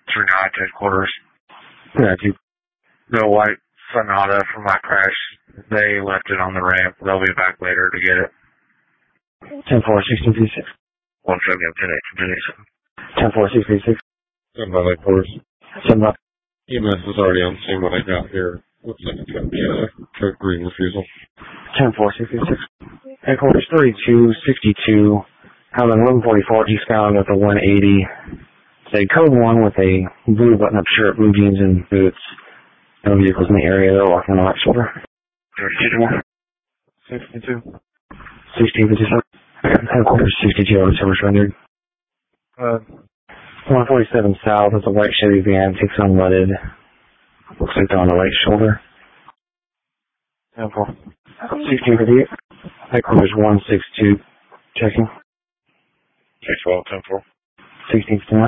39 headquarters. Yeah, you. The white Sonata from my crash, they left it on the ramp. They'll be back later to get it. 10-4, 1636. 170, 10-8, 10-4, 1636. 7 by headquarters. 7 up. EMS is already on the scene when I got here. Looks like it's going to be a green refusal. 10-4, 1636. Headquarters 3262. Having 1144 eastbound with a 180. Say code 1 with a blue button-up shirt, blue jeans, and boots. No vehicles in the area. They're walking on the right shoulder. 62. 1657. Headquarters 62 on service rendered. 147 south is a white Chevy van, takes unleaded. Looks like they're on the right shoulder. 10-4. 1658. Headquarters 162. Checking. 612, 10-4. 1659.